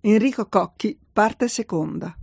Enrico Cocchi, parte seconda.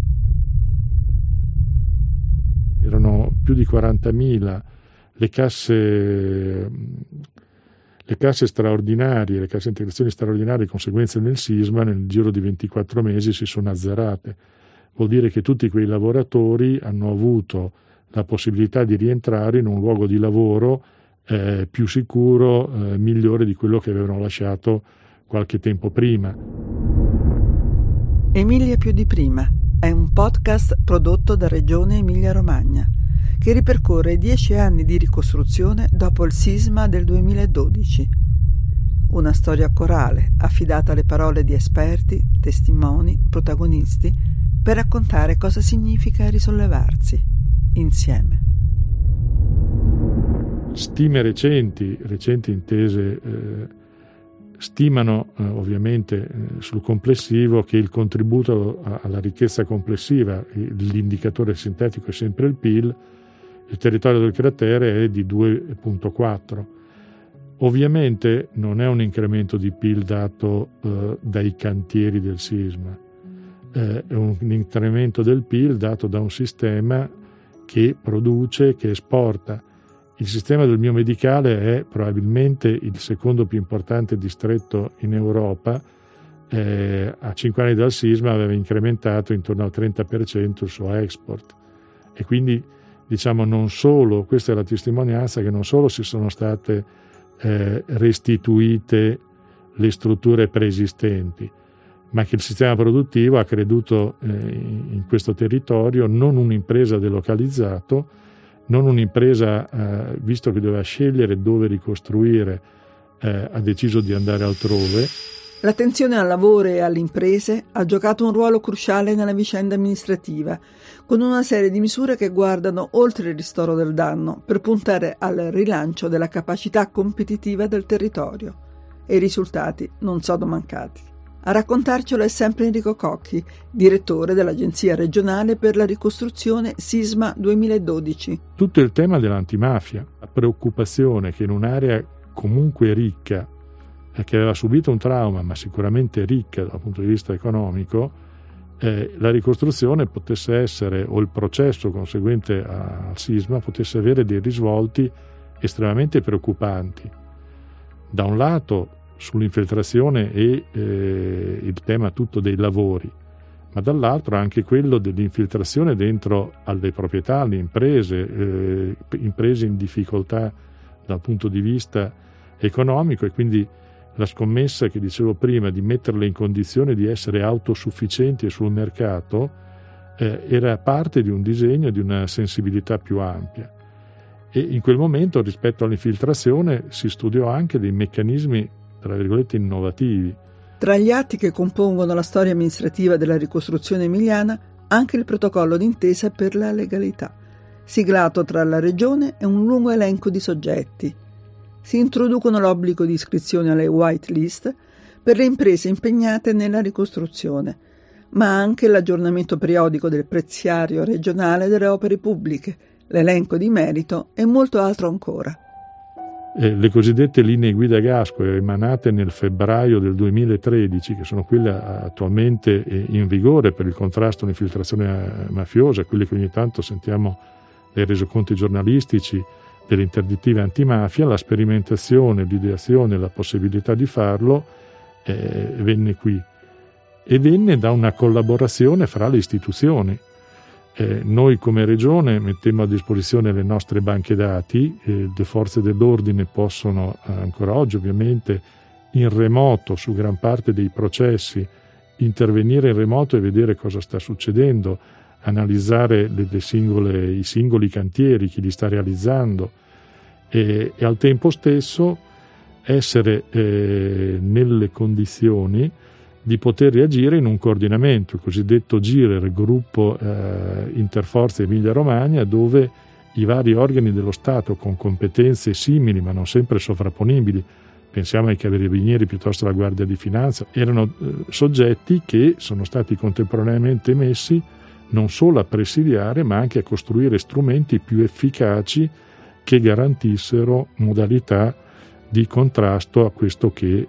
Erano più di 40.000 le casse straordinarie, le casse integrazioni straordinarie conseguenze del sisma nel giro di 24 mesi si sono azzerate. Vuol dire che tutti quei lavoratori hanno avuto la possibilità di rientrare in un luogo di lavoro più sicuro, migliore di quello che avevano lasciato qualche tempo prima. Emilia più di prima è un podcast prodotto da Regione Emilia-Romagna che ripercorre i 10 anni di ricostruzione dopo il sisma del 2012. Una storia corale affidata alle parole di esperti, testimoni, protagonisti per raccontare cosa significa risollevarsi insieme. Stime recenti intese stimano ovviamente sul complessivo che il contributo alla ricchezza complessiva, l'indicatore sintetico è sempre il PIL, il territorio del cratere è di 2,4. Ovviamente non è un incremento di PIL dato dai cantieri del sisma, è un incremento del PIL dato da un sistema che produce, che esporta. Il sistema del biomedicale è probabilmente il secondo più importante distretto in Europa. A 5 anni dal sisma aveva incrementato intorno al 30% il suo export. E quindi, diciamo, non solo, questa è la testimonianza che non solo si sono state restituite le strutture preesistenti, ma che il sistema produttivo ha creduto in questo territorio, non un'impresa delocalizzato, non un'impresa, visto che doveva scegliere dove ricostruire, ha deciso di andare altrove. L'attenzione al lavoro e alle imprese ha giocato un ruolo cruciale nella vicenda amministrativa, con una serie di misure che guardano oltre il ristoro del danno per puntare al rilancio della capacità competitiva del territorio. E i risultati non sono mancati. A raccontarcelo è sempre Enrico Cocchi, direttore dell'Agenzia regionale per la ricostruzione Sisma 2012. Tutto il tema dell'antimafia, la preoccupazione che in un'area comunque ricca, che aveva subito un trauma ma sicuramente ricca dal punto di vista economico, la ricostruzione potesse essere, o il processo conseguente al sisma, potesse avere dei risvolti estremamente preoccupanti. Da un lato sull'infiltrazione e il tema tutto dei lavori, ma dall'altro anche quello dell'infiltrazione dentro alle proprietà, alle imprese in difficoltà dal punto di vista economico, e quindi la scommessa che dicevo prima di metterle in condizione di essere autosufficienti sul mercato era parte di un disegno, di una sensibilità più ampia. E in quel momento, rispetto all'infiltrazione, si studiò anche dei meccanismi tra virgolette innovativi. Tra gli atti che compongono la storia amministrativa della ricostruzione emiliana, anche il protocollo d'intesa per la legalità, siglato tra la Regione e un lungo elenco di soggetti. Si introducono l'obbligo di iscrizione alle white list per le imprese impegnate nella ricostruzione, ma anche l'aggiornamento periodico del preziario regionale delle opere pubbliche, l'elenco di merito e molto altro ancora. Le cosiddette linee guida Gasco, emanate nel febbraio del 2013, che sono quelle attualmente in vigore per il contrasto all'infiltrazione mafiosa, quelle che ogni tanto sentiamo nei resoconti giornalistici delle interdittive antimafia, la sperimentazione, l'ideazione, la possibilità di farlo venne qui, e venne da una collaborazione fra le istituzioni. Noi come Regione mettemmo a disposizione le nostre banche dati, le forze dell'ordine possono ancora oggi ovviamente in remoto su gran parte dei processi intervenire in remoto e vedere cosa sta succedendo, analizzare i singoli cantieri, chi li sta realizzando, e al tempo stesso essere nelle condizioni di poter reagire in un coordinamento, il cosiddetto GIRER, gruppo interforze Emilia-Romagna, dove i vari organi dello Stato con competenze simili ma non sempre sovrapponibili, pensiamo ai carabinieri piuttosto alla Guardia di Finanza, erano soggetti che sono stati contemporaneamente messi non solo a presidiare ma anche a costruire strumenti più efficaci che garantissero modalità di contrasto a questo che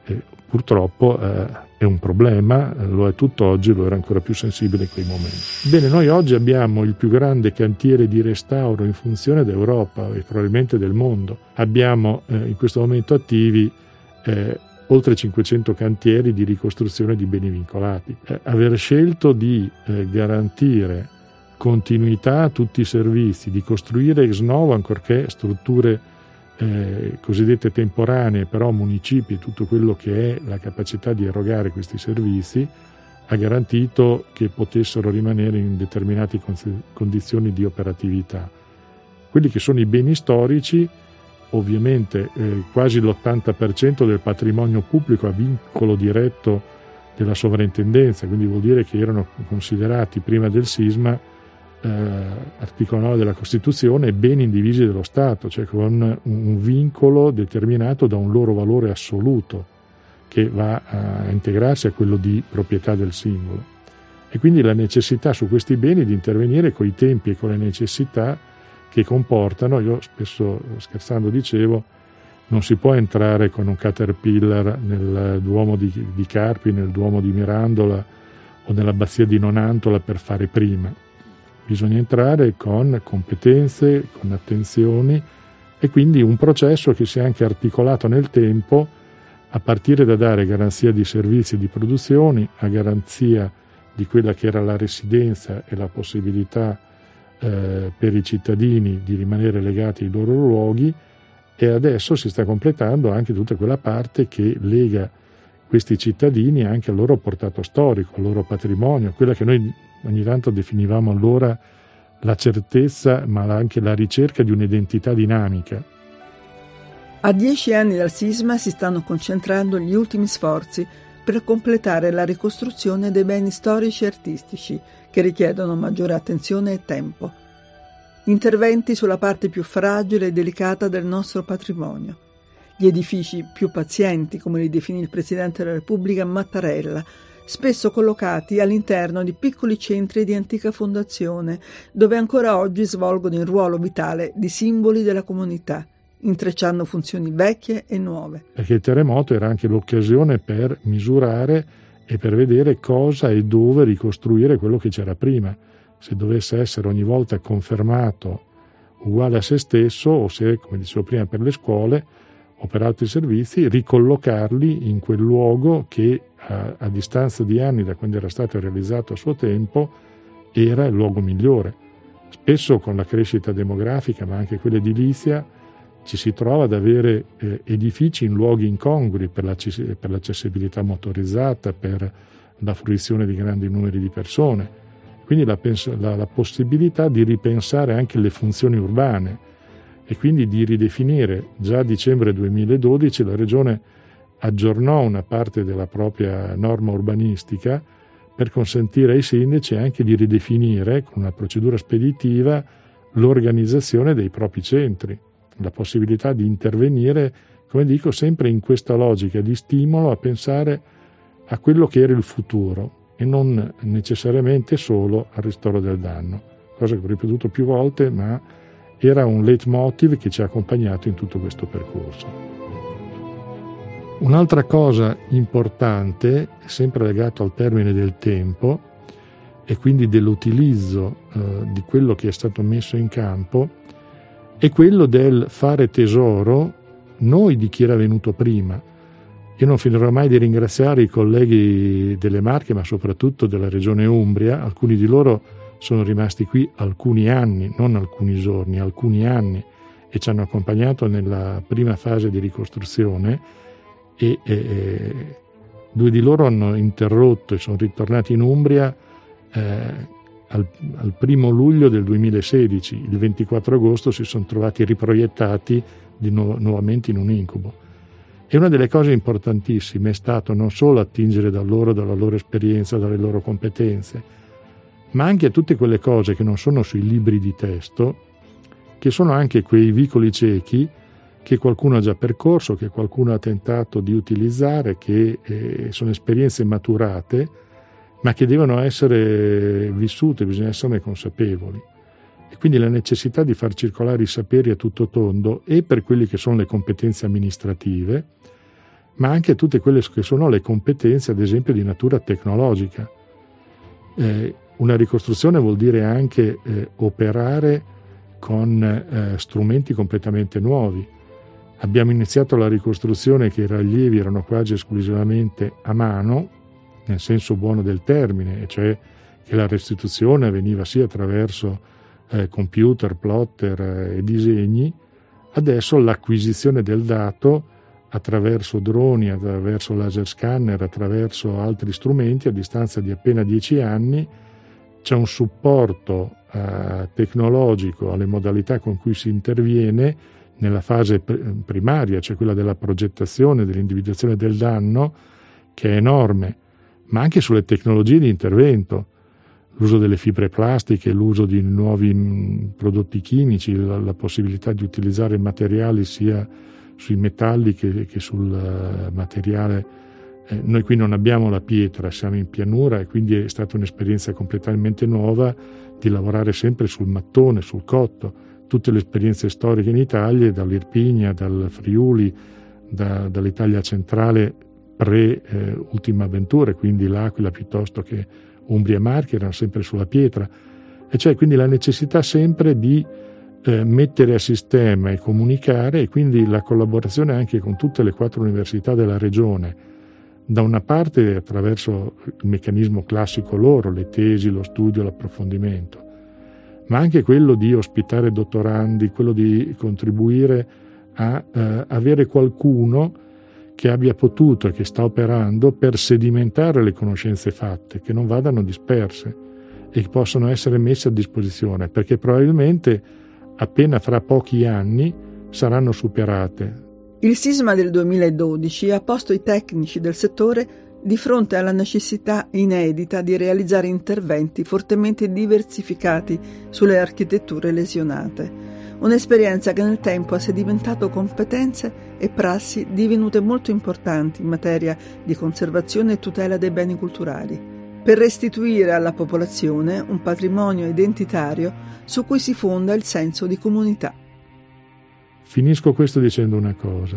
purtroppo è un problema, lo è tutt'oggi, lo era ancora più sensibile in quei momenti. Bene, noi oggi abbiamo il più grande cantiere di restauro in funzione d'Europa e probabilmente del mondo. Abbiamo in questo momento attivi oltre 500 cantieri di ricostruzione di beni vincolati. Aver scelto di garantire continuità a tutti i servizi, di costruire ex novo, ancorché strutture cosiddette temporanee, però municipi, tutto quello che è la capacità di erogare questi servizi, ha garantito che potessero rimanere in determinate condizioni di operatività. Quelli che sono i beni storici, ovviamente quasi l'80% del patrimonio pubblico a vincolo diretto della sovrintendenza, quindi vuol dire che erano considerati prima del sisma, articolo 9 della Costituzione, beni indivisi dello Stato, cioè con un vincolo determinato da un loro valore assoluto che va a integrarsi a quello di proprietà del singolo, e quindi la necessità su questi beni di intervenire coi tempi e con le necessità che comportano. Io spesso scherzando dicevo, non si può entrare con un Caterpillar nel Duomo di Carpi, nel Duomo di Mirandola o nell'abbazia di Nonantola per fare prima. Bisogna entrare con competenze, con attenzioni, e quindi un processo che sia anche articolato nel tempo, a partire da dare garanzia di servizi e di produzioni, a garanzia di quella che era la residenza e la possibilità per i cittadini di rimanere legati ai loro luoghi, e adesso si sta completando anche tutta quella parte che lega questi cittadini anche al loro portato storico, al loro patrimonio, quella che noi ogni tanto definivamo allora la certezza, ma anche la ricerca di un'identità dinamica. A 10 anni dal sisma si stanno concentrando gli ultimi sforzi per completare la ricostruzione dei beni storici e artistici, che richiedono maggiore attenzione e tempo. Interventi sulla parte più fragile e delicata del nostro patrimonio. Gli edifici più pazienti, come li definì il Presidente della Repubblica Mattarella, spesso collocati all'interno di piccoli centri di antica fondazione, dove ancora oggi svolgono il ruolo vitale di simboli della comunità, intrecciando funzioni vecchie e nuove. Perché il terremoto era anche l'occasione per misurare e per vedere cosa e dove ricostruire quello che c'era prima, se dovesse essere ogni volta confermato uguale a se stesso, o se, come dicevo prima, per le scuole o per altri servizi, ricollocarli in quel luogo che a distanza di anni da quando era stato realizzato a suo tempo era il luogo migliore. Spesso con la crescita demografica, ma anche quella edilizia, ci si trova ad avere edifici in luoghi incongrui per l'accessibilità motorizzata, per la fruizione di grandi numeri di persone. Quindi la possibilità di ripensare anche le funzioni urbane e quindi di ridefinire. Già a dicembre 2012 la Regione aggiornò una parte della propria norma urbanistica per consentire ai sindaci anche di ridefinire con una procedura speditiva l'organizzazione dei propri centri, la possibilità di intervenire, come dico, sempre in questa logica di stimolo a pensare a quello che era il futuro e non necessariamente solo al ristoro del danno, cosa che ho ripetuto più volte, ma era un leitmotiv che ci ha accompagnato in tutto questo percorso. Un'altra cosa importante, sempre legato al termine del tempo e quindi dell'utilizzo di quello che è stato messo in campo, è quello del fare tesoro noi di chi era venuto prima. Io non finirò mai di ringraziare i colleghi delle Marche, ma soprattutto della Regione Umbria. Alcuni di loro sono rimasti qui alcuni anni, non alcuni giorni, alcuni anni, e ci hanno accompagnato nella prima fase di ricostruzione e due di loro hanno interrotto e sono ritornati in Umbria al 1 luglio del 2016. Il 24 agosto si sono trovati riproiettati nuovamente in un incubo. E una delle cose importantissime è stato non solo attingere dalla loro esperienza, dalle loro competenze, ma anche a tutte quelle cose che non sono sui libri di testo, che sono anche quei vicoli ciechi che qualcuno ha già percorso, che qualcuno ha tentato di utilizzare, che sono esperienze maturate, ma che devono essere vissute, bisogna esserne consapevoli. E quindi la necessità di far circolare i saperi a tutto tondo e per quelli che sono le competenze amministrative, ma anche tutte quelle che sono le competenze, ad esempio, di natura tecnologica. Una ricostruzione vuol dire anche operare con strumenti completamente nuovi. Abbiamo iniziato la ricostruzione che i rilievi erano quasi esclusivamente a mano, nel senso buono del termine, cioè che la restituzione avveniva sia attraverso computer, plotter e disegni. Adesso l'acquisizione del dato attraverso droni, attraverso laser scanner, attraverso altri strumenti, a distanza di appena 10 anni c'è un supporto tecnologico alle modalità con cui si interviene nella fase primaria, cioè quella della progettazione, dell'individuazione del danno, che è enorme, ma anche sulle tecnologie di intervento, l'uso delle fibre plastiche, l'uso di nuovi prodotti chimici, la possibilità di utilizzare materiali sia sui metalli che sul materiale. Noi qui non abbiamo la pietra, siamo in pianura e quindi è stata un'esperienza completamente nuova di lavorare sempre sul mattone, sul cotto. Tutte le esperienze storiche in Italia, dall'Irpinia, dal Friuli, dall'Italia centrale pre-ultima avventura, quindi l'Aquila piuttosto che Umbria e Marche, erano sempre sulla pietra. E c'è quindi la necessità sempre di mettere a sistema e comunicare, e quindi la collaborazione anche con tutte le 4 università della regione, da una parte attraverso il meccanismo classico loro, le tesi, lo studio, l'approfondimento, ma anche quello di ospitare dottorandi, quello di contribuire a avere qualcuno che abbia potuto e che sta operando per sedimentare le conoscenze fatte, che non vadano disperse e che possano essere messe a disposizione, perché probabilmente appena fra pochi anni saranno superate. Il sisma del 2012 ha posto i tecnici del settore di fronte alla necessità inedita di realizzare interventi fortemente diversificati sulle architetture lesionate. Un'esperienza che nel tempo ha sedimentato competenze e prassi divenute molto importanti in materia di conservazione e tutela dei beni culturali, per restituire alla popolazione un patrimonio identitario su cui si fonda il senso di comunità. Finisco questo dicendo una cosa.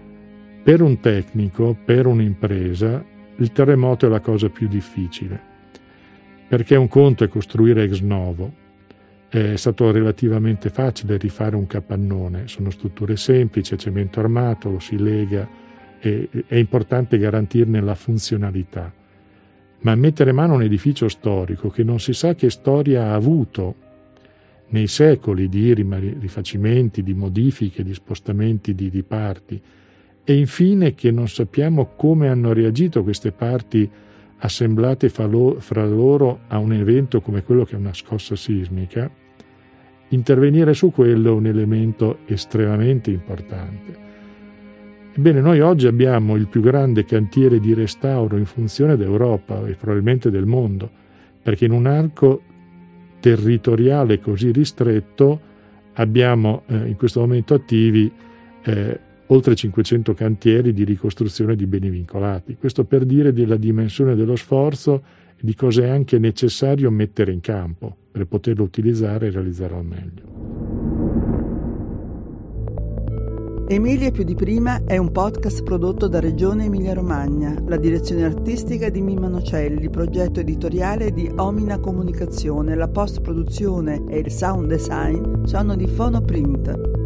Per un tecnico, per un'impresa, il terremoto è la cosa più difficile, perché un conto è costruire ex novo. È stato relativamente facile rifare un capannone, sono strutture semplici, cemento armato, lo si lega, e è importante garantirne la funzionalità. Ma mettere mano a un edificio storico che non si sa che storia ha avuto nei secoli di rifacimenti, di modifiche, di spostamenti di parti, e infine che non sappiamo come hanno reagito queste parti assemblate fra loro a un evento come quello che è una scossa sismica, intervenire su quello è un elemento estremamente importante. Ebbene, noi oggi abbiamo il più grande cantiere di restauro in funzione d'Europa e probabilmente del mondo, perché in un arco territoriale così ristretto abbiamo in questo momento attivi oltre 500 cantieri di ricostruzione di beni vincolati. Questo per dire della dimensione dello sforzo e di cosa è anche necessario mettere in campo per poterlo utilizzare e realizzare al meglio. Emilia più di prima è un podcast prodotto da Regione Emilia-Romagna, la direzione artistica di Mimma Nocelli, progetto editoriale di Omina Comunicazione, la post-produzione e il sound design sono di Fonoprint.